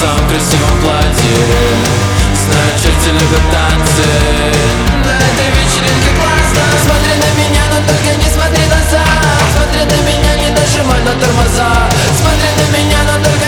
самом красивом платье. Знаю, черти любят танцы. На этой вечеринке классно. Смотри на меня, но только не смотри назад. Смотри на меня, не нажимай на тормоза. Смотри на меня, но только